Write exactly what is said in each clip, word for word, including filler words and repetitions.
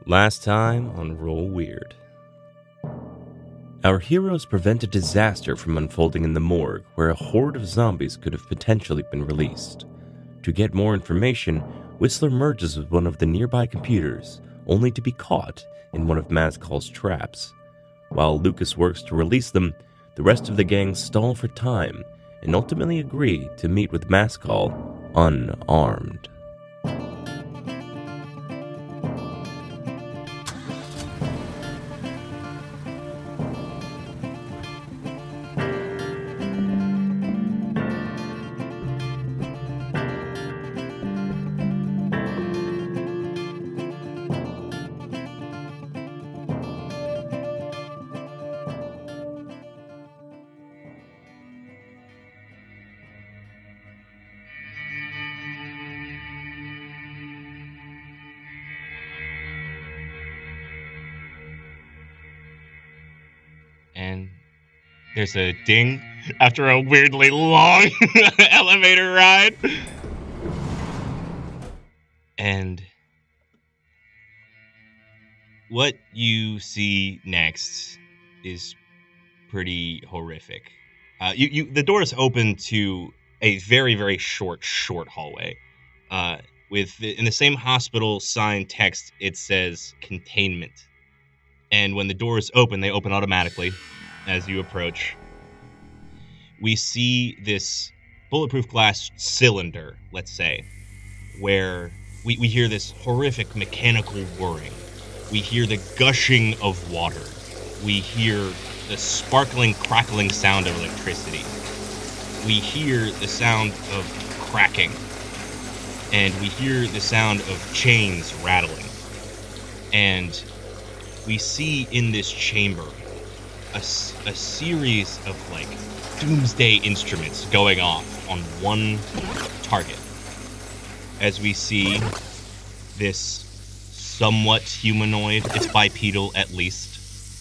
Last time on Roll Weird. Our heroes prevent a disaster from unfolding in the morgue where a horde of zombies could have potentially been released. To get more information, Whistler merges with one of the nearby computers, only to be caught in one of Mazcal's traps. While Lucas works to release them, the rest of the gang stall for time and ultimately agree to meet with Mazcal unarmed. And there's a ding after a weirdly long elevator ride. And what you see next is pretty horrific. Uh, you, you, the doors open to a very, very short, short hallway. Uh, with the, in the same hospital sign text, it says containment. And when the doors open, they open automatically as you approach. We see this bulletproof glass cylinder, let's say, where we, we hear this horrific mechanical whirring. We hear the gushing of water. We hear the sparkling, crackling sound of electricity. We hear the sound of cracking. And we hear the sound of chains rattling. And we see in this chamber a, a series of, like, doomsday instruments going off on one target. As we see this somewhat humanoid, it's bipedal at least,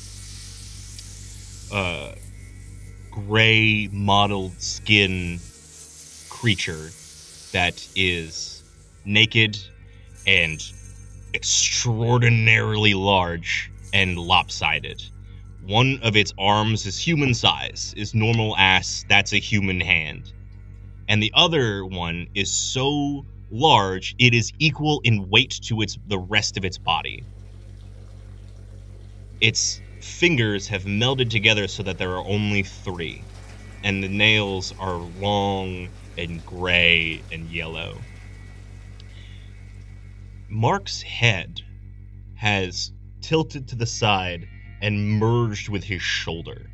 uh, gray mottled skin creature that is naked and extraordinarily large and lopsided. One of its arms is human size, is normal ass, that's a human hand. And the other one is so large, it is equal in weight to its the rest of its body. Its fingers have melded together so that there are only three, and the nails are long and gray and yellow. Mark's head has tilted to the side and merged with his shoulder.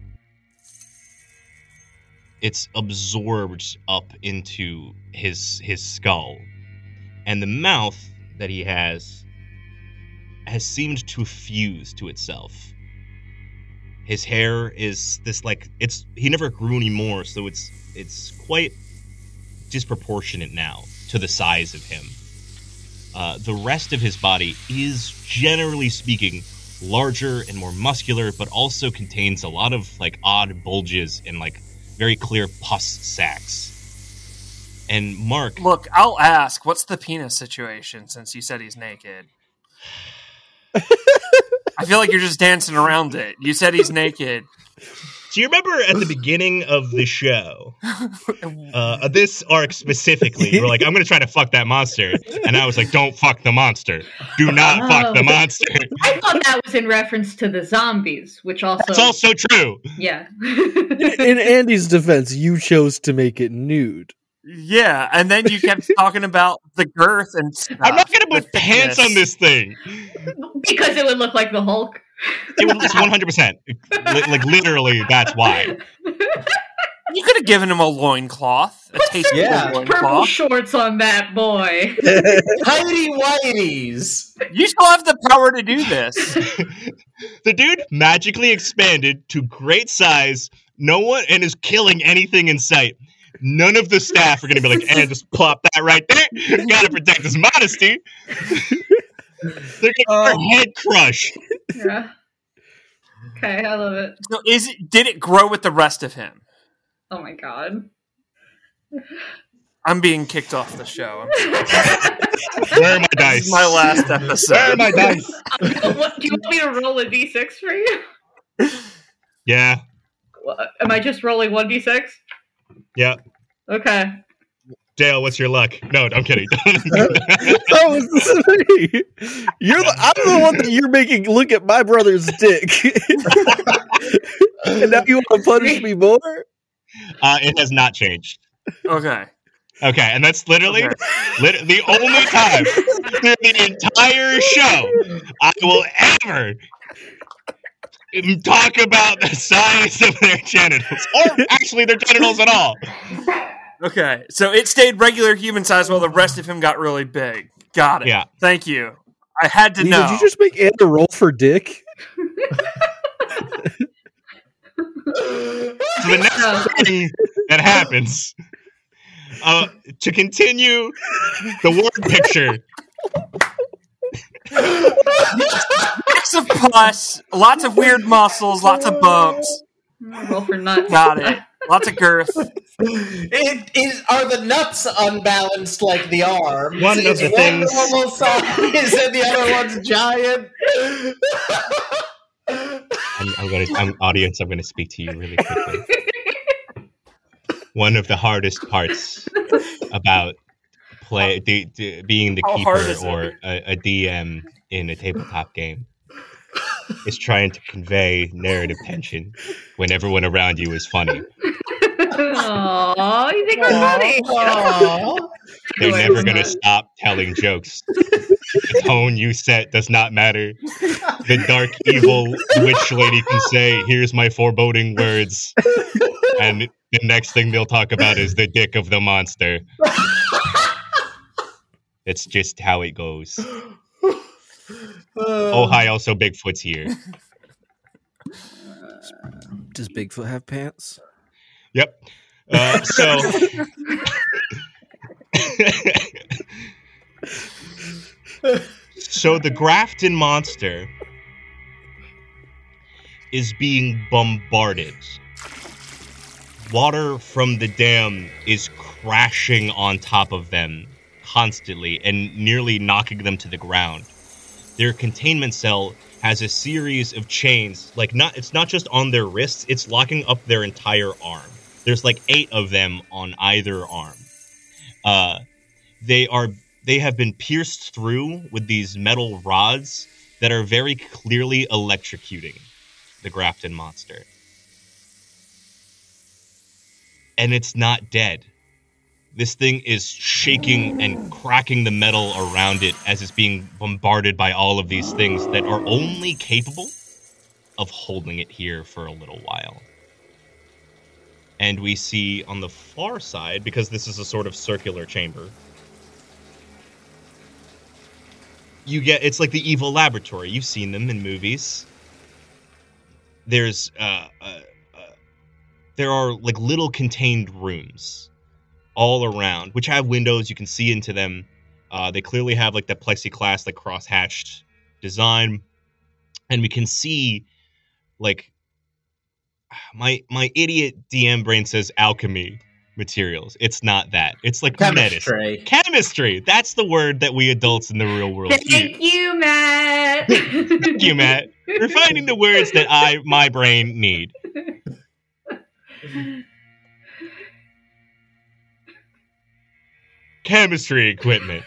It's absorbed up into his his skull. And the mouth that he has has seemed to fuse to itself. His hair is this, like, it's he never grew anymore, so it's it's quite disproportionate now to the size of him. Uh, the rest of his body is, generally speaking, larger and more muscular, but also contains a lot of, like, odd bulges and, like, very clear pus sacs. And Mark... Look, I'll ask, what's the penis situation, since you said he's naked? I feel like you're just dancing around it. You said he's naked. Do you remember at the beginning of the show, uh, this arc specifically, you were like, I'm going to try to fuck that monster. And I was like, don't fuck the monster. Do not oh, fuck the monster. I thought that was in reference to the zombies, which also... That's also true. Yeah. In Andy's defense, you chose to make it nude. Yeah, and then you kept talking about the girth and stuff. I'm not going to put pants on this thing. Because it would look like the Hulk. It was one hundred percent. Like, literally, that's why. You could have given him a loincloth. A tasteful yeah. loincloth. Purple shorts on that boy. Tidy whities. You still have the power to do this. The dude magically expanded to great size, no one, and is killing anything in sight. None of the staff are going to be like, and just plop that right there. Got to protect his modesty. They're going to uh, head crush. Yeah. Okay, I love it. So is it, did it grow with the rest of him? Oh my god. I'm being kicked off the show. Where are my dice? This is my last episode. Where are my dice? What, do you want me to roll a d six for you? Yeah. What, am I just rolling one d six? Yeah. Okay. Dale, what's your luck? No, I'm kidding. That was me. You're the, I'm the one that you're making look at my brother's dick. And now you want to punish me more? Uh, it has not changed. Okay. Okay, and that's literally Okay. lit- the only time through the entire show I will ever talk about the size of their genitals, or actually their genitals at all. Okay. So it stayed regular human size while the rest of him got really big. Got it. Yeah. Thank you. I had to Lee, know. did you just make Anna roll for dick? So the next thing that happens, uh, to continue the word picture, Lots of pus, lots of weird muscles, lots of bumps. Roll for nuts. Got it. Lots of girth. It is. Are the nuts unbalanced like the arms? One of Is the one things- normal size and the other one's giant. I'm, I'm gonna, I'm, audience, I'm gonna speak to you really quickly. One of the hardest parts about play, the, the, being the How hard keeper is it? or a, a D M in a tabletop game is trying to convey narrative tension when everyone around you is funny. Aww, you think we're funny? Aw. They're Anyway, never it's going to not. stop telling jokes. The tone you set does not matter. The dark, evil witch lady can say, "Here's my foreboding words." And the next thing they'll talk about is the dick of the monster. It's just how it goes. Oh, hi, also Bigfoot's here. Does Bigfoot have pants? Yep. Uh, so... So the Grafton monster is being bombarded. Water from the dam is crashing on top of them constantly and nearly knocking them to the ground. Their containment cell has a series of chains, like not it's not just on their wrists, it's locking up their entire arm. There's like eight of them on either arm. Uh, they are they have been pierced through with these metal rods that are very clearly electrocuting the Grafton monster. And it's not dead. This thing is shaking and cracking the metal around it as it's being bombarded by all of these things that are only capable of holding it here for a little while. And we see on the far side, because this is a sort of circular chamber, you get, it's like the evil laboratory. You've seen them in movies. There's, uh, uh, uh there are like little contained rooms all around, which have windows. You can see into them. Uh, they clearly have like the plexiglass, like cross-hatched design. And we can see like, my my idiot D M brain says alchemy materials. It's not that. It's like medicine. Chemistry. Chemistry. That's the word that we adults in the real world use. Thank you, Matt. Thank you, Matt. We're finding the words that I, my brain, need. Chemistry equipment.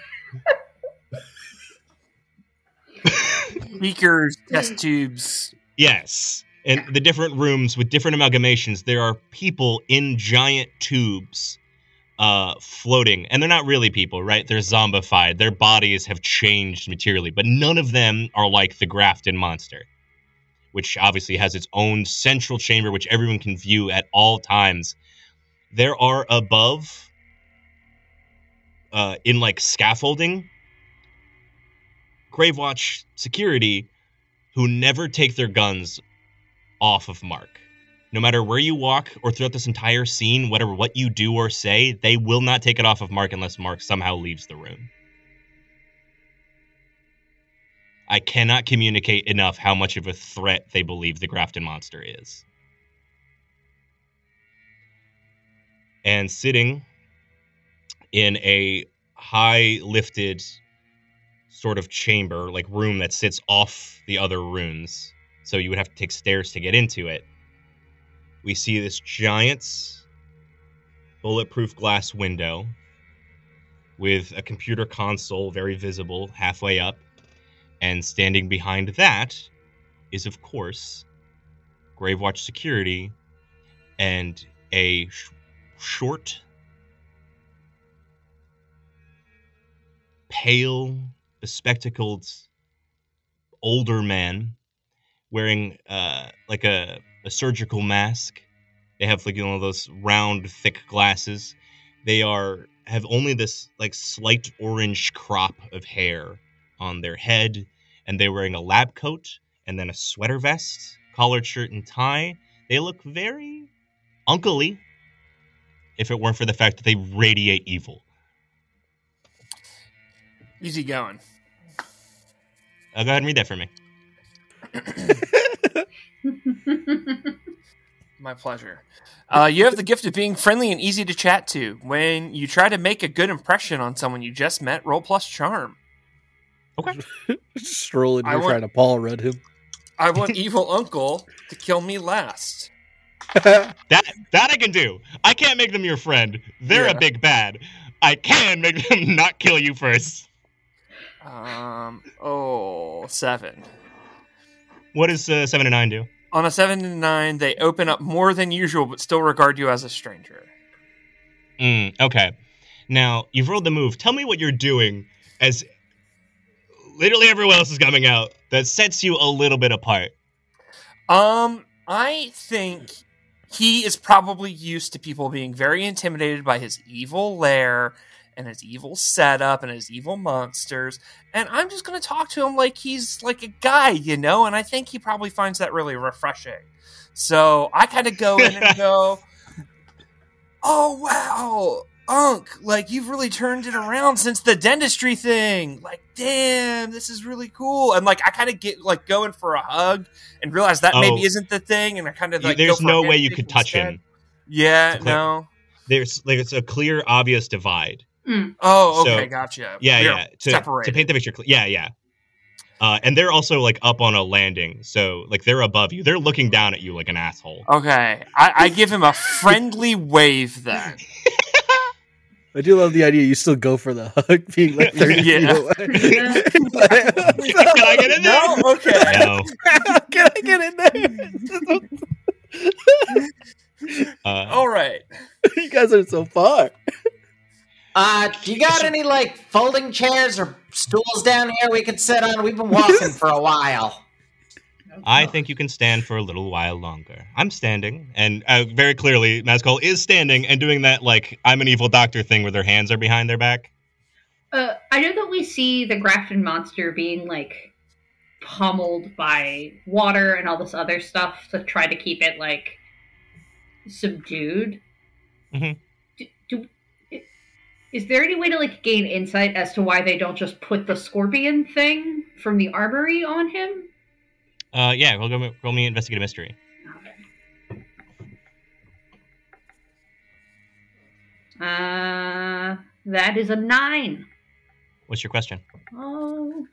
Beakers, test tubes. Yes. And the different rooms with different amalgamations, there are people in giant tubes uh, floating. And they're not really people, right? They're zombified. Their bodies have changed materially. But none of them are like the Grafton monster, which obviously has its own central chamber, which everyone can view at all times. There are above, uh, in like scaffolding, Gravewatch security who never take their guns off of Mark. No matter where you walk or throughout this entire scene, whatever what you do or say, they will not take it off of Mark unless Mark somehow leaves the room. I cannot communicate enough how much of a threat they believe the Grafton monster is. And sitting in a high lifted sort of chamber, like room that sits off the other runes. So you would have to take stairs to get into it. We see this giant bulletproof glass window with a computer console very visible halfway up. And standing behind that is, of course, Gravewatch security and a sh- short, pale, bespectacled, older man wearing uh, like a, a surgical mask. They have like, you know, those round, thick glasses. They are have only this like slight orange crop of hair on their head, and they're wearing a lab coat and then a sweater vest, collared shirt, and tie. They look very uncle-y, if it weren't for the fact that they radiate evil. Easy going. Uh, go ahead and read that for me. My pleasure. Uh, you have the gift of being friendly and easy to chat to. When you try to make a good impression on someone you just met, roll plus charm. Okay. Strolling I here want- trying to Paul read him. I want evil uncle to kill me last. That that I can do. I can't make them your friend. They're Yeah. a big bad. I can make them not kill you first. Um. Oh, seven. What does uh, seven and nine do? On a seven and nine, they open up more than usual, but still regard you as a stranger. Mm, okay. Now, you've rolled the move. Tell me what you're doing as literally everyone else is coming out that sets you a little bit apart. Um, I think he is probably used to people being very intimidated by his evil lair and his evil setup and his evil monsters. And I'm just going to talk to him like he's like a guy, you know? And I think he probably finds that really refreshing. So I kind of go in and go, oh, wow, Unc, like you've really turned it around since the dentistry thing. Like, damn, this is really cool. And like, I kind of get like going for a hug and realize that Oh. maybe isn't the thing. And I kind of You- like, There's go for no a way you handshake could touch instead. him. Yeah, It's clear. no. There's like it's a clear, obvious divide. Oh, So- okay, gotcha. Yeah, We are yeah. To, to separated. paint the picture, cl- yeah, yeah. Uh, and they're also like up on a landing, so like they're above you. They're looking down at you like an asshole. Okay, I, I give him a friendly wave then. I do love the idea you still go for the hug, being like thirty Yeah. feet away. Can I get in there? No, okay. No. Can I get in there? Uh, All right. You guys are so far. Uh, do you got any, like, folding chairs or stools down here we could sit on? We've been walking for a while. I think you can stand for a little while longer. I'm standing, and uh, very clearly, Mazcol is standing and doing that, like, I'm an evil doctor thing where their hands are behind their back. Uh, I know that we see the Grafton monster being like pummeled by water and all this other stuff to try to keep it like subdued. Mhm. Do, do, i- is there any way to like gain insight as to why they don't just put the scorpion thing from the armory on him? Uh, yeah, roll, go- roll me investigate a mystery. Uh, that is a nine. What's your question? Oh.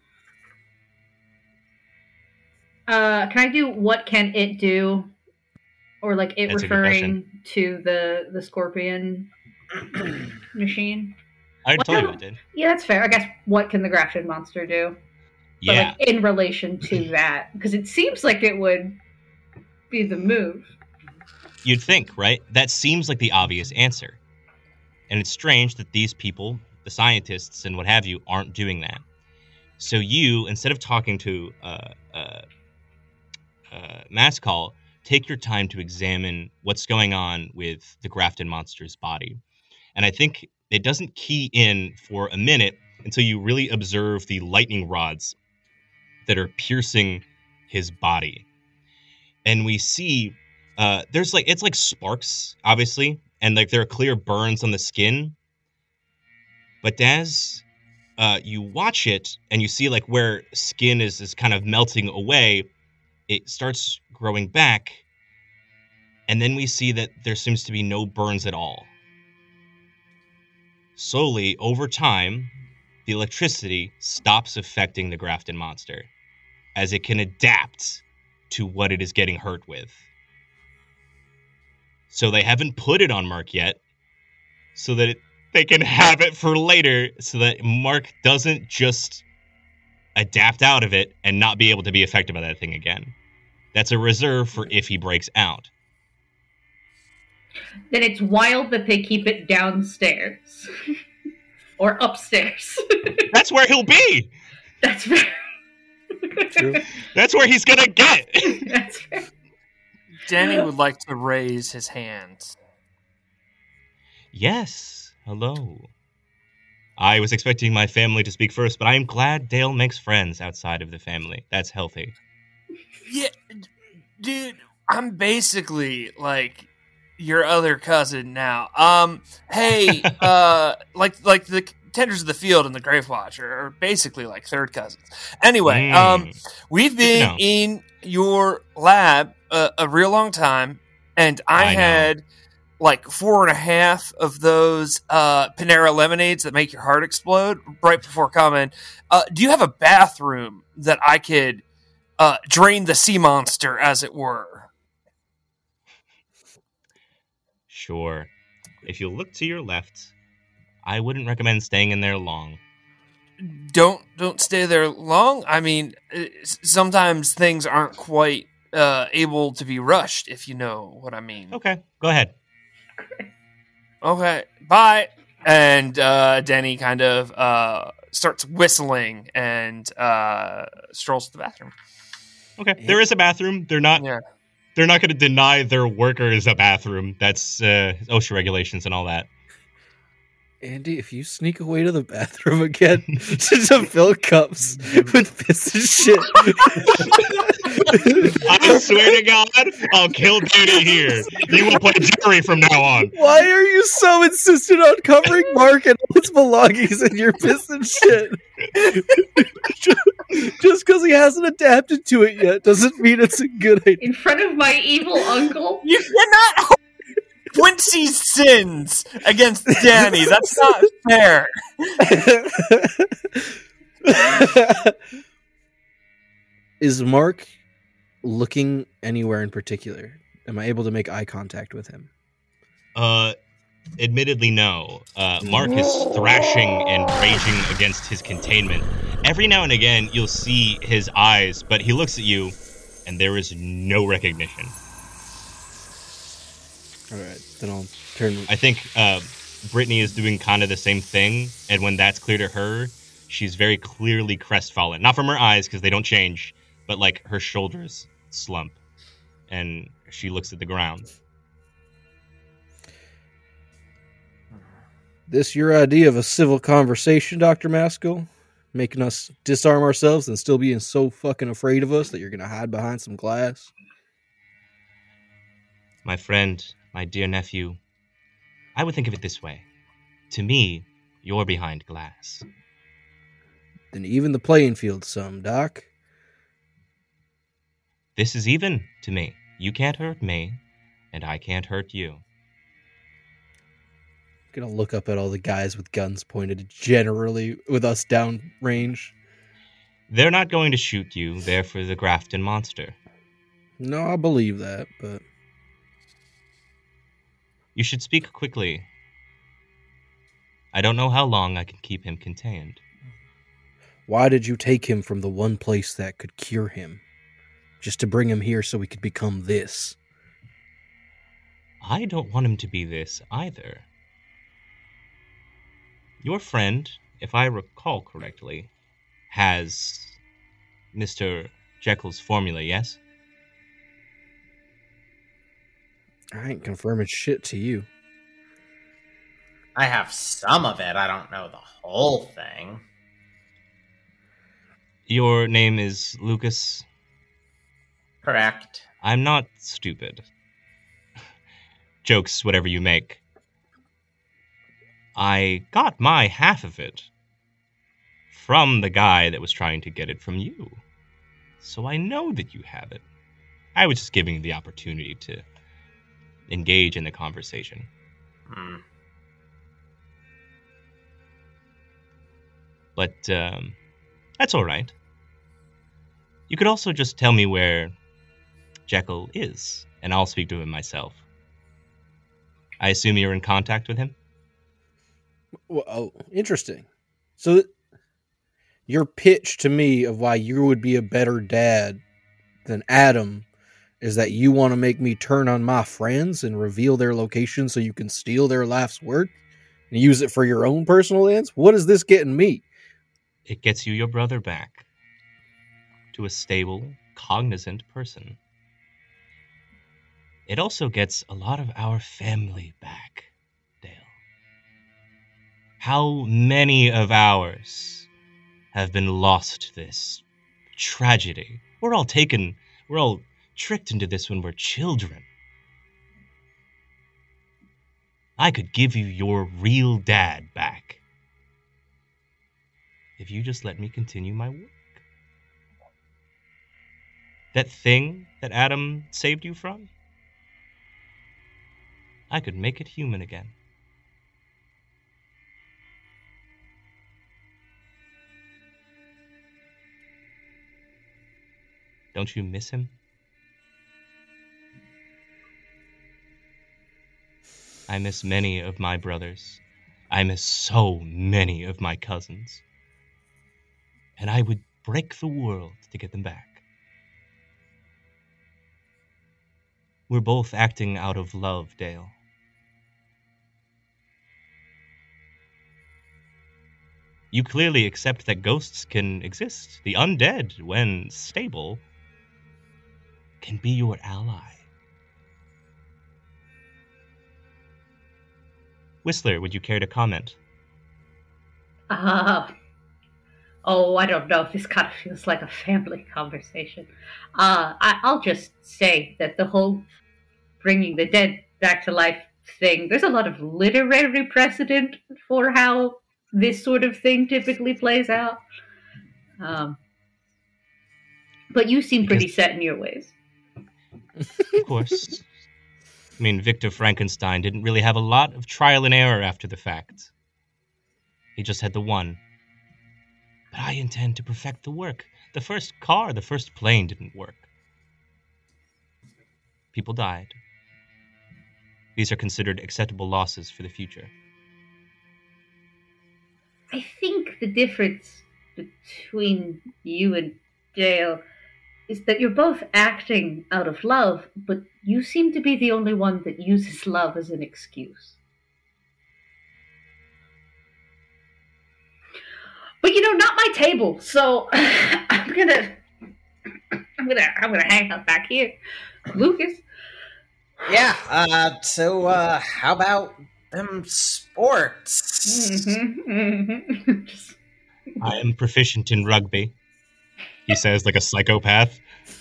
Uh, can I do what can it do? Or like it That's a good referring to the the scorpion machine? I already What told you the- what it did. Yeah, that's fair. I guess what can the Grafton monster do? But Yeah. like in relation to that. Because it seems like it would be the move. You'd think, right? That seems like the obvious answer. And it's strange that these people, the scientists and what have you, aren't doing that. So you, instead of talking to uh, uh, uh, Mascall, take your time to examine what's going on with the Grafton monster's body. And I think it doesn't key in for a minute until you really observe the lightning rods that are piercing his body. And we see uh, there's like, it's like sparks, obviously, and like there are clear burns on the skin. But as uh, you watch it and you see like where skin is, is kind of melting away, it starts growing back. And then we see that there seems to be no burns at all. Slowly, over time, the electricity stops affecting the Grafton monster, as it can adapt to what it is getting hurt with. So they haven't put it on Mark yet, so that it, they can have it for later, so that Mark doesn't just adapt out of it and not be able to be affected by that thing again. That's a reserve for if he breaks out. Then it's wild that they keep it downstairs. Or upstairs. That's where he'll be! That's fair. True. That's where he's gonna get! That's fair. Danny would like to raise his hand. Yes, hello. I was expecting my family to speak first, but I am glad Dale makes friends outside of the family. That's healthy. Yeah, dude, I'm basically like your other cousin now. Um, hey, uh, like like the Tenders of the Field and the Grave Watcher are basically like third cousins. Anyway, Mm. um, we've been know. in your lab a, a real long time, and I, I know. had like four and a half of those uh, Panera lemonades that make your heart explode right before coming. Uh, do you have a bathroom that I could uh, drain the sea monster, as it were? Sure. If you look to your left, I wouldn't recommend staying in there long. Don't don't stay there long. I mean, uh, s- sometimes things aren't quite uh, able to be rushed, if you know what I mean. Okay, go ahead. Okay, bye. And uh, Denny kind of uh, starts whistling and uh, strolls to the bathroom. Okay, there is a bathroom. They're not. Yeah. They're not going to deny their workers a bathroom. That's uh, OSHA regulations and all that. Andy, if you sneak away to the bathroom again to fill cups with piss and shit, I swear to God, I'll kill Danny here. You will play jury from now on. why are you so insistent on covering Mark and all his belongings in your piss and shit? Just because he hasn't adapted to it yet doesn't mean it's a good idea. In front of my evil uncle. You cannot hold Quincy's sins against Danny. That's not fair. Is Mark looking anywhere in particular? Am I able to make eye contact with him? Uh, admittedly, no. Uh, Mark is thrashing and raging against his containment. Every now and again, you'll see his eyes, but he looks at you, and there is no recognition. All right, then I'll turn. I think uh, Brittany is doing kind of the same thing, and when that's clear to her, she's very clearly crestfallen. Not from her eyes, because they don't change, but like her shoulders slump, and she looks at the ground. This your idea of a civil conversation, Doctor Maskell? Making us disarm ourselves and still being so fucking afraid of us that you're gonna hide behind some glass? My friend, my dear nephew, I would think of it this way. To me, you're behind glass. Then even the playing field some, Doc. This is even to me. You can't hurt me, and I can't hurt you. Gonna look up at all the guys with guns pointed generally with us down range. They're not going to shoot you. They're for the Grafton monster. No, I believe that, but You should speak quickly. I don't know how long I can keep him contained. why did you take him from the one place that could cure him? Just to bring him here so he could become this. I don't want him to be this either. Your friend, if I recall correctly, has Mister Jekyll's formula, yes? I ain't confirming shit to you. I have some of it. I don't know the whole thing. Your name is Lucas? Correct. I'm not stupid. Jokes, whatever you make. I got my half of it from the guy that was trying to get it from you. So I know that you have it. I was just giving you the opportunity to engage in the conversation. Hmm. But um, that's all right. You could also just tell me where Jekyll is, and I'll speak to him myself. I assume you're in contact with him? Well, oh, interesting. So, your pitch to me of why you would be a better dad than Adam is that you want to make me turn on my friends and reveal their location so you can steal their life's work and use it for your own personal ends? What is this getting me? It gets you your brother back to a stable, cognizant person. It also gets a lot of our family back, Dale. How many of ours have been lost to this tragedy? We're all taken, we're all tricked into this when we're children. I could give you your real dad back if you just let me continue my work. That thing that Adam saved you from, I could make it human again. Don't you miss him? I miss many of my brothers. I miss so many of my cousins. And I would break the world to get them back. We're both acting out of love, Dale. You clearly accept that ghosts can exist. The undead, when stable, can be your ally. Whistler, would you care to comment? Uh, oh, I don't know if this kind of feels like a family conversation. Uh, I, I'll just say that the whole bringing the dead back to life thing, there's a lot of literary precedent for how this sort of thing typically plays out. Um, but you seem pretty Because- set in your ways. Of course. I mean, Victor Frankenstein didn't really have a lot of trial and error after the fact. He just had the one. But I intend to perfect the work. The first car, the first plane didn't work. People died. These are considered acceptable losses for the future. I think the difference between you and Dale is that you're both acting out of love, but you seem to be the only one that uses love as an excuse. But you know, not my table, so I'm gonna I'm gonna I'm gonna hang out back here. Lucas. Yeah, uh, so, uh, how about them sports? Mm-hmm, mm-hmm. Just- I am proficient in rugby, he says like a psychopath.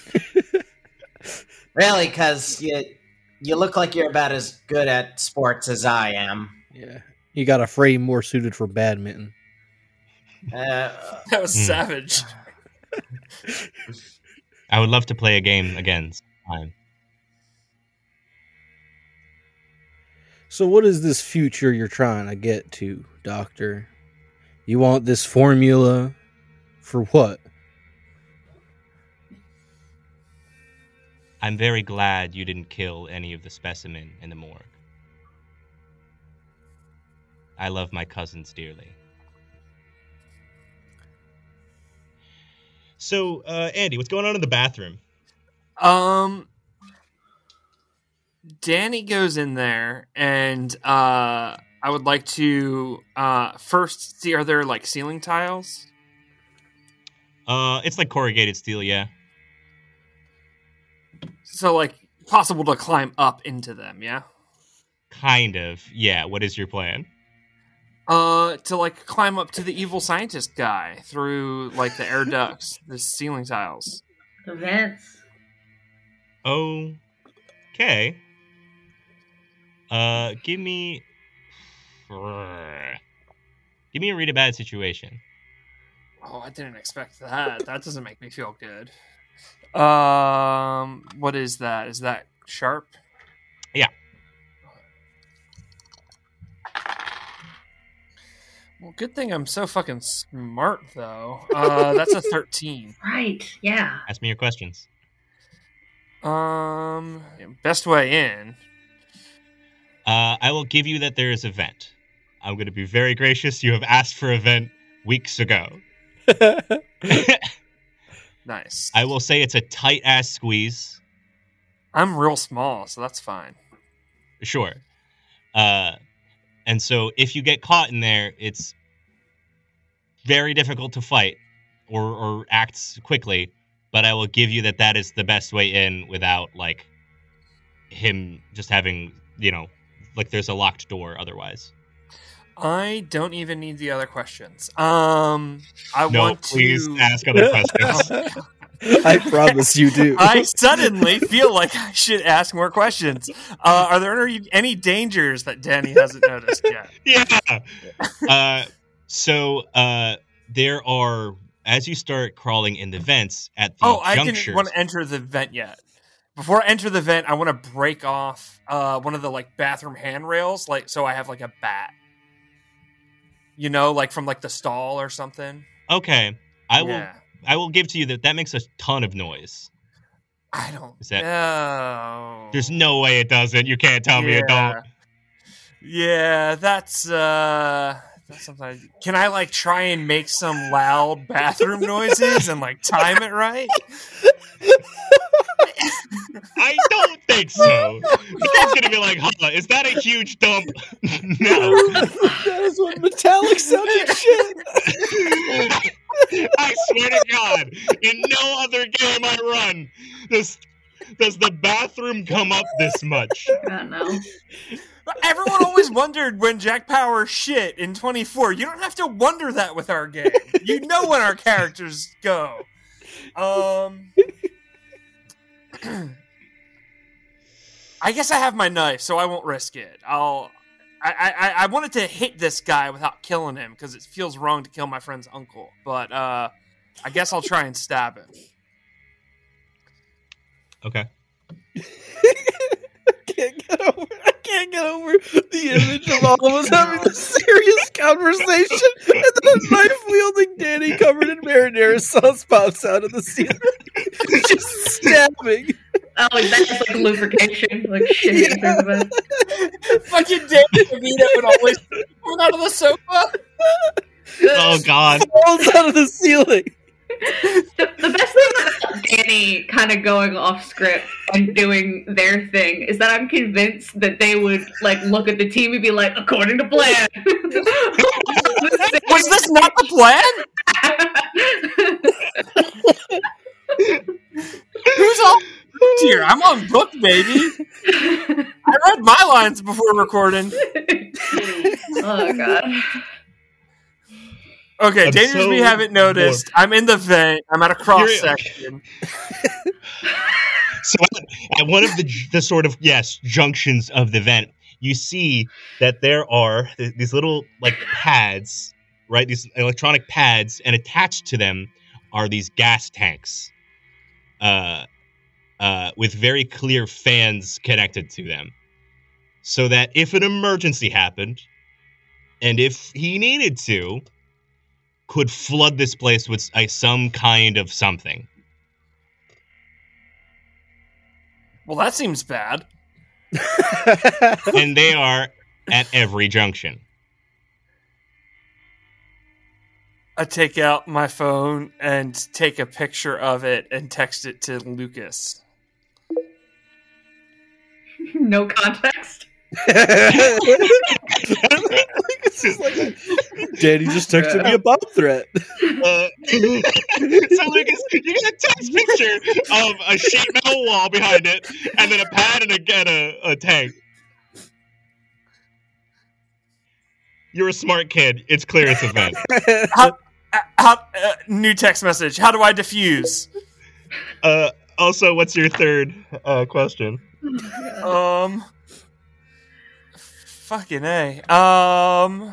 Really, because you, you look like you're about as good at sports as I am. Yeah. You got a frame more suited for badminton. Uh, That was Hmm. savage. I would love to play a game again sometime. So what is this future you're trying to get to, Doctor? You want this formula for what? I'm very glad you didn't kill any of the specimen in the morgue. I love my cousins dearly. So, uh, Andy, what's going on in the bathroom? Um, Danny goes in there, and uh, I would like to uh, first see, are there like ceiling tiles? Uh, it's like corrugated steel, yeah. So like possible to climb up into them, yeah? Kind of, yeah. What is your plan? Uh, to like climb up to the evil scientist guy through like the air ducts, the ceiling tiles. The vents. Okay. Uh, give me... Give me a read a bad situation. Oh, I didn't expect that. That doesn't make me feel good. Um, what is that? Is that sharp? Yeah. Well, good thing I'm so fucking smart, though. Uh, that's a thirteen. Right, yeah. Ask me your questions. Um, best way in. Uh, I will give you that there is a vent. I'm going to be very gracious. You have asked for a vent weeks ago. Nice. I will say it's a tight-ass squeeze. I'm real small, so that's fine. Sure. Uh, and so if you get caught in there, it's very difficult to fight or, or act quickly, but I will give you that that is the best way in without, like, him just having, you know, like there's a locked door otherwise. I don't even need the other questions. Um, I no, want please to ask other questions. I promise you do. I suddenly feel like I should ask more questions. Uh, are there any, any dangers that Danny hasn't noticed yet? Yeah. Uh, so uh, there are, as you start crawling in the vents at the Oh, I junctures. didn't want to enter the vent yet. Before I enter the vent, I want to break off uh, one of the like bathroom handrails, like so I have like a bat. You know, like from like the stall or something. Okay, I will. Yeah. I will give to you that that makes a ton of noise. I don't Is that- know. There's no way it doesn't. You can't tell me it Yeah. don't. Yeah, that's uh that's something I, can I like try and make some loud bathroom noises and like time it right? I don't think so. The kid's gonna be like, huh, is that a huge dump? No. That is what metallic sounded shit. I swear to God, in no other game I run does, does the bathroom come up this much. I don't know. Everyone always wondered when Jack Power shit in twenty-four. You don't have to wonder that with our game. You know when our characters go. Um I guess I have my knife, so I won't risk it. I'll. I, I, I wanted to hit this guy without killing him because it feels wrong to kill my friend's uncle. But uh, I guess I'll try and stab him. Okay. I can't get over. I can't get over the image of all of us having this serious conversation, and then a knife wielding Danny covered in marinara sauce pops out of the ceiling, just stabbing. Oh, like that's like lubrication, like shit. Yeah. Fucking Danny DeVito would always come out of the sofa. Oh God. Falls out of the ceiling. The, the best thing about Danny kind of going off script and doing their thing is that I'm convinced that they would like look at the team and be like, according to plan. Was this not the plan? Who's all here? I'm on book, baby. I read my lines before recording. Oh God. Okay, I'm dangers so we haven't noticed. I'm in the vent. I'm at a cross section. So at, at one of the the sort of yes junctions of the vent, you see that there are th- these little like pads, right? These electronic pads, and attached to them are these gas tanks, uh, uh, with very clear fans connected to them, so that if an emergency happened, and if he needed to, could flood this place with uh, some kind of something. Well, that seems bad. And they are at every junction. I take out my phone and take a picture of it and text it to Lucas. No context. It's just like, Danny just texted me a bomb threat. Uh, so, Lucas, you get a text picture of a sheet metal wall behind it, and then a pad and a, and a, a tank. You're a smart kid. It's clear it's a vent. How, uh, how, uh, new text message. How do I defuse? Uh, also, what's your third uh, question? Um... Fucking A. Um...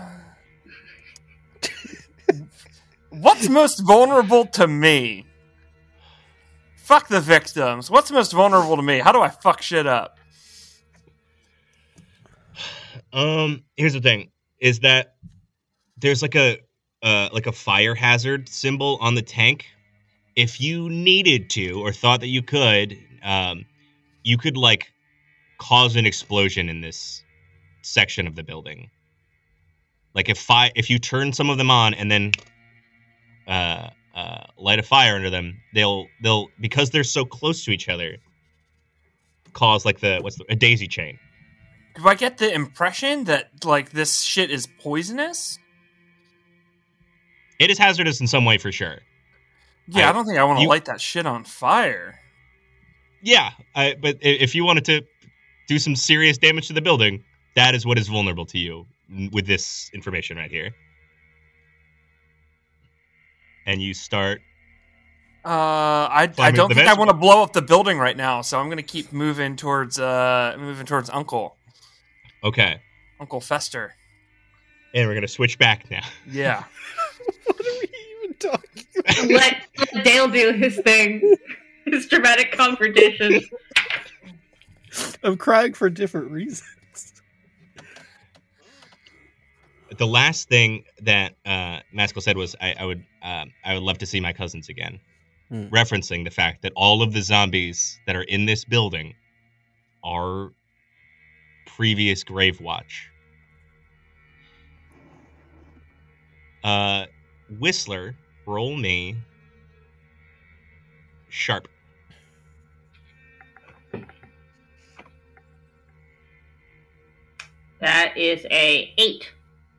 What's most vulnerable to me? Fuck the victims. What's most vulnerable to me? How do I fuck shit up? Um, here's the thing: is that there's like a uh, like a fire hazard symbol on the tank. If you needed to or thought that you could, um, you could like cause an explosion in this section of the building. Like if fi- if you turn some of them on and then uh, uh, light a fire under them, they'll they'll because they're so close to each other, cause like the what's the, a daisy chain. Do I get the impression that like this shit is poisonous? It is hazardous in some way for sure. Yeah, I, I don't think I want to you, light that shit on fire. Yeah, I, but if you wanted to do some serious damage to the building, that is what is vulnerable to you with this information right here. And you start. Uh, I I don't think I want to blow up the building right now, so I'm gonna keep moving towards uh moving towards Uncle. Okay. Uncle Fester. And we're gonna switch back now. Yeah. What are we even talking about? Let, let Dale do his thing, his dramatic confrontation. I'm crying for different reasons. The last thing that uh, Maskell said was, I, I would uh, I would love to see my cousins again. Hmm. Referencing the fact that all of the zombies that are in this building are previous Grave Watch. Uh, Whistler, roll me sharp. That is a eight.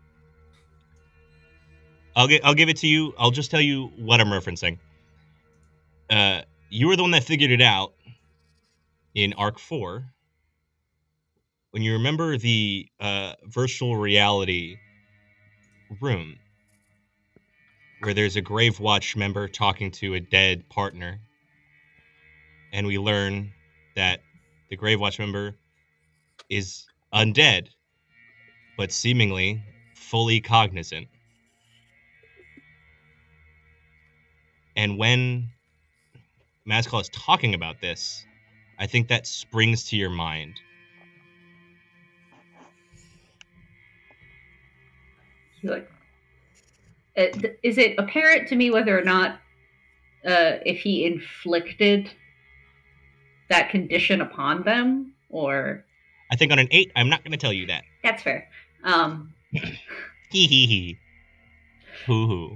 I'll get. I'll give it to you. I'll just tell you what I'm referencing. Uh, you were the one that figured it out in Arc Four. When you remember the uh, virtual reality room, where there's a Grave Watch member talking to a dead partner, and we learn that the Grave Watch member is undead, but seemingly fully cognizant. And when Maskell is talking about this, I think that springs to your mind. Like, is it apparent to me whether or not uh, if he inflicted that condition upon them, or? I think on an eight, I'm not going to tell you that. That's fair. Um, hee hee hee. Hoo hoo.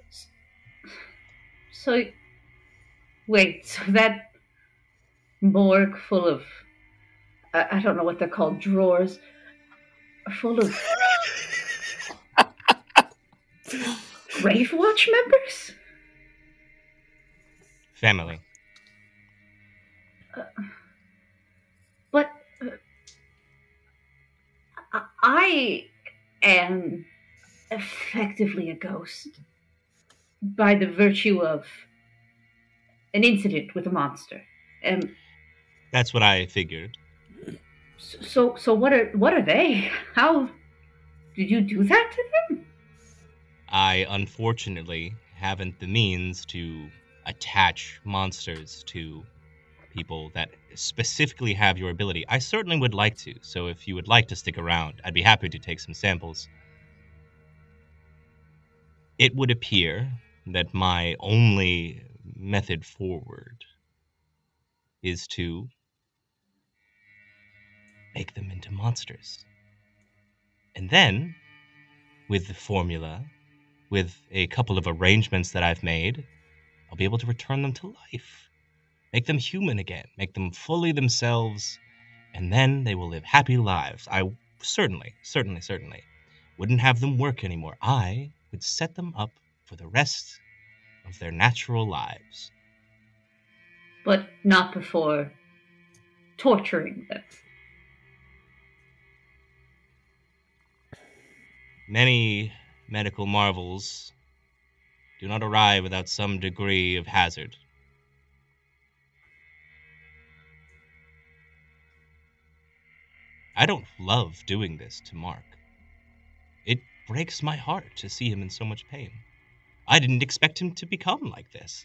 So, wait, so that morgue full of, I, I don't know what they're called, drawers, full of Grave Watch members? Family. Uh, but uh, I am effectively a ghost. By the virtue of an incident with a monster. Um, That's what I figured. So, so what are what are they? How did you do that to them? I unfortunately haven't the means to attach monsters to people that specifically have your ability. I certainly would like to. So, if you would like to stick around, I'd be happy to take some samples. It would appear that my only method forward is to make them into monsters. And then, with the formula, with a couple of arrangements that I've made, I'll be able to return them to life. Make them human again. Make them fully themselves. And then they will live happy lives. I certainly, certainly, certainly wouldn't have them work anymore. I would set them up for the rest of their natural lives. But not before torturing them. Many medical marvels do not arrive without some degree of hazard. I don't love doing this to Mark. It breaks my heart to see him in so much pain. I didn't expect him to become like this.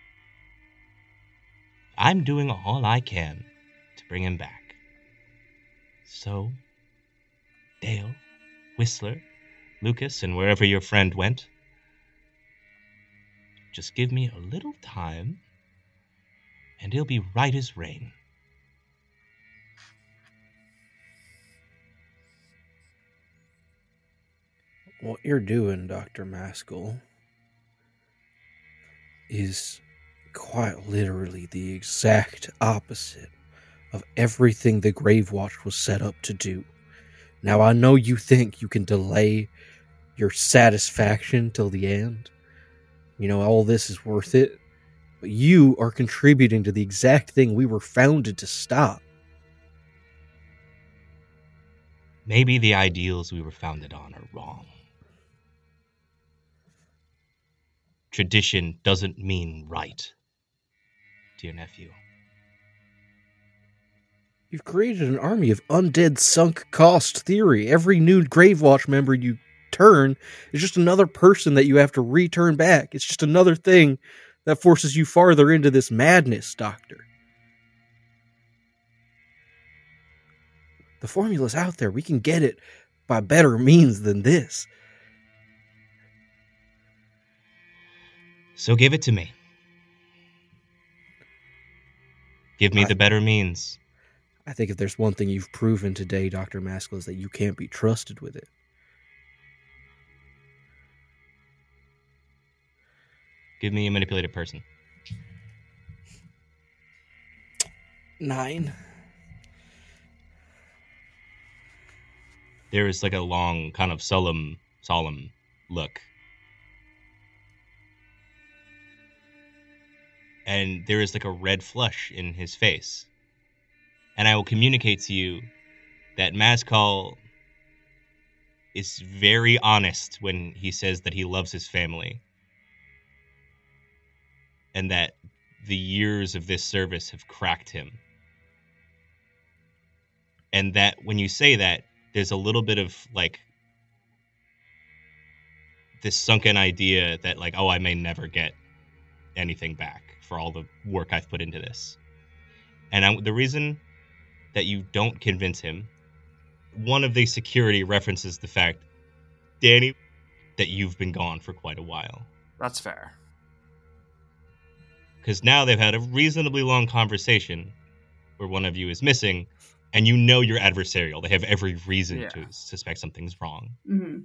I'm doing all I can to bring him back. So, Dale, Whistler, Lucas, and wherever your friend went. Just give me a little time, and he'll be right as rain. What you're doing, Doctor Maskell, is quite literally the exact opposite of everything the Grave Watch was set up to do. Now, I know you think you can delay your satisfaction till the end. You know, all this is worth it. But you are contributing to the exact thing we were founded to stop. Maybe the ideals we were founded on are wrong. Tradition doesn't mean right, dear nephew. You've created an army of undead sunk cost theory. Every new Gravewatch member you turn is just another person that you have to return back. It's just another thing that forces you farther into this madness, Doctor. The formula's out there. We can get it by better means than this. So give it to me. Give me I, the better means. I think if there's one thing you've proven today, Doctor Maskell, is that you can't be trusted with it. Give me a manipulated person. Nine. There is like a long, kind of solemn, solemn look. And there is like a red flush in his face. And I will communicate to you that Maskell is very honest when he says that he loves his family. And that the years of this service have cracked him. And that when you say that, there's a little bit of like this sunken idea that like, oh, I may never get anything back for all the work I've put into this. And I, the reason that you don't convince him, one of the security references the fact, Danny, that you've been gone for quite a while. That's fair. Because now they've had a reasonably long conversation where one of you is missing, and you know you're adversarial. They have every reason Yeah. to suspect something's wrong. Mm-hmm.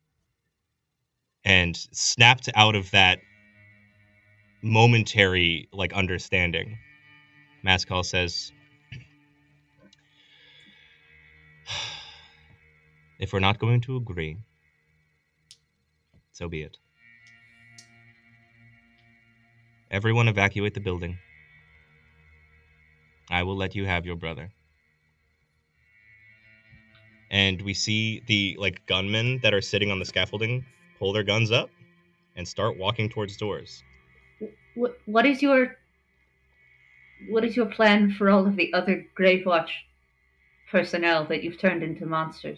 And snapped out of that momentary like understanding, Maskell says, if we're not going to agree, so be it. Everyone evacuate the building. I will let you have your brother. And we see the like gunmen that are sitting on the scaffolding pull their guns up and start walking towards doors. What what is your what is your plan for all of the other Gravewatch personnel that you've turned into monsters?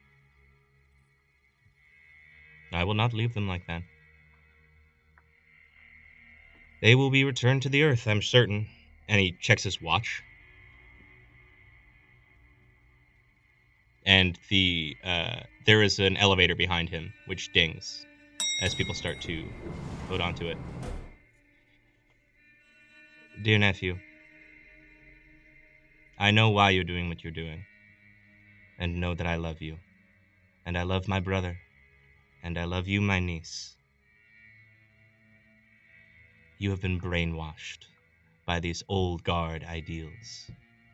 I will not leave them like that. They will be returned to the earth, I'm certain. And he checks his watch. And the uh, there is an elevator behind him, which dings as people start to load onto it. Dear nephew, I know why you're doing what you're doing, and know that I love you, and I love my brother, and I love you, my niece. You have been brainwashed by these old guard ideals.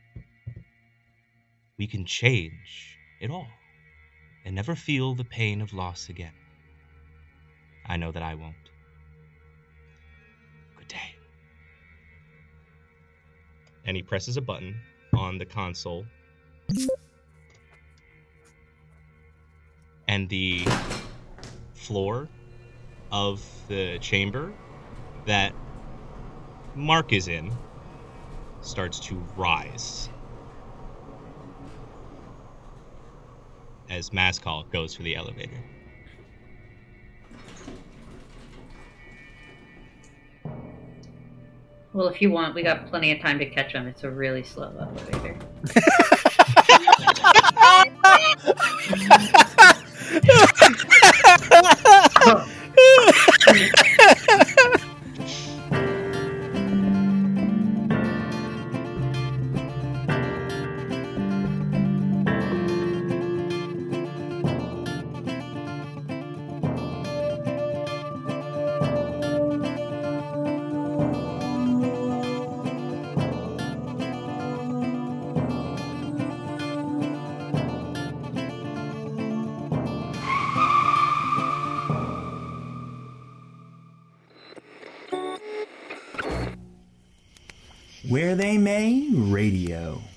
We can change it all and never feel the pain of loss again. I know that I won't. Good day. And he presses a button on the console. And the floor of the chamber that Mark is in starts to rise as Maskell goes for the elevator. Well, if you want, we got plenty of time to catch him. It's a really slow elevator. Where They May Radio.